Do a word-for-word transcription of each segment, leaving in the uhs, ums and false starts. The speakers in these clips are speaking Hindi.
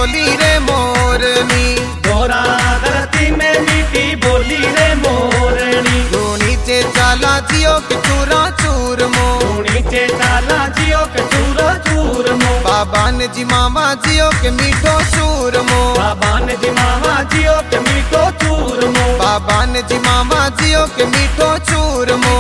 बोली रे मोरनी, गोरा धरती में मीठी बोली रे मोरनी। तू नीचे चाला जियो के चूरा चूर मो, तू नीचे चाला जियो के चूरा चूर मो। बाबा ने जी मामा जियो के मीठो चूर मो, बाबा ने जी मामा जियो के मीठो चूर मो। बाबा ने जी मामा जियो के मीठो चूर मो।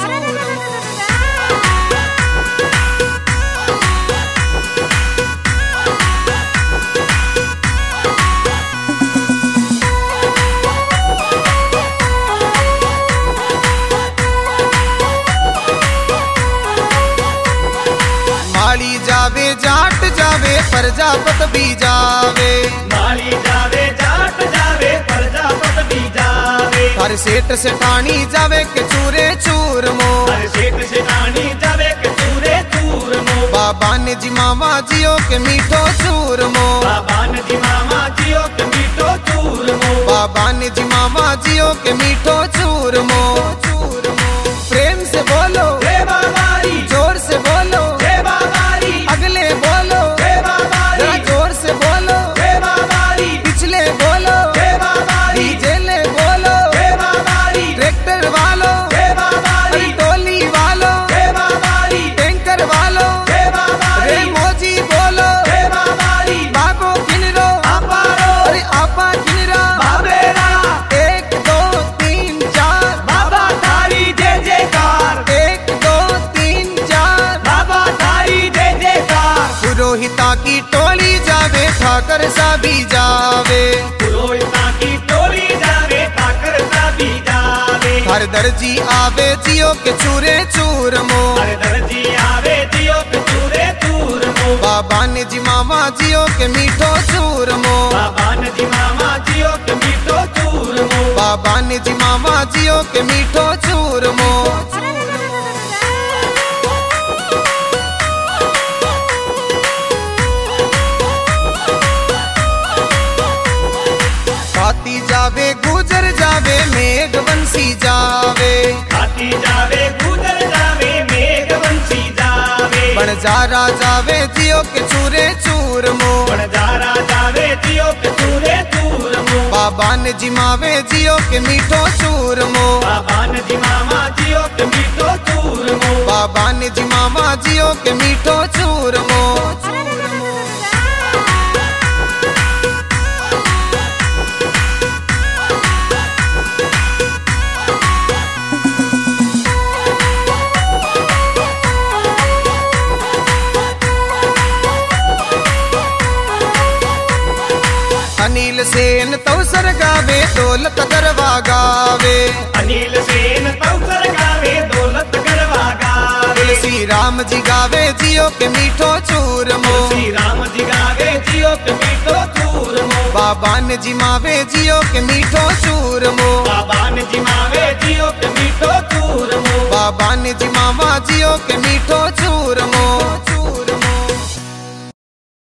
माली जावे जाट जावे प्रजापत भी जावे, माली जावे जाट जावे प्रजापत भी जावे। हर सेठ सेठानी जावे के चूरे चूर मो, हर सेठ सेठानी जावे के चूरे चूर मो। बाबा ने जी मामा जियो के मीठो चूर मो, बाबा ने जी मामा जियो के मीठो चूर मो। बाबा ने जी मामा जियो के मीठो चूर मो। प्रेम से बोलो जय बाबारी, जोर से बोलो जय बाबारी, अगले बोलो जय बाबारी, जरा जोर से बोलो जय बाबारी, पिछले बोलो जय बाबारी, डीजे ले बोलो जय बाबारी, ट्रैक्टर वालो जय बाबारी, टोली वालो जय बाबारी, टैंकर वालो जय बाबारी, रे मोजी बोलो जय बाबारी। बाबो किनरो अपारो, अरे आपा किनरा बाबेरा, एक दो तीन चार बाबा थारी जय जयकार, एक दो तीन चार बाबा थारी जय जयकार। पुरोहिता की टोली जावे ठाकर सा भी जावे, पुरोहिता की टोली जावे ठाकर सा भी जावे। हर दर्जी आवे जियो के चूरे चूर मो, हर दर्जी आवे जियो के चूरे चूर मो। बाबा ने जी मामा जियो के मीठो चूर मो, बाबा ने जी मामा जियो के मीठो चूर मो। बाबा ने जी मामा जियो के मीठो चूर मो। खाती जावे गुजर जावे मेघ बंसी जावे, खाती जावे गुजर जावे मेघ बंसी जावे। बणजारा जावे जियो के चूरे चूर मो, बणजारा जावे जियो के चूरे चूर मो। बाबा ने जी मावे जियो के मीठो चूर मो, बाबा ने जी मामा जियो के मीठो चूर मो। बाबा ने जी मामा जियो के मीठो चूर मो। अनिल सेन तवसर गावे दौलत गरवा गावे, अनिल सेन तवसर गावे दौलत गरवा गावे। तुलसी राम जी गावे जियो के मीठो चूर मो, श्री राम जी गावे जियो के मीठो चूर मो। बाबा ने जी मावे जियो के मीठो चूर मो, बाबा ने जी मावे जियो के मीठो चूर मो। बाबा ने जी मामा जियो के मीठो चूर मो।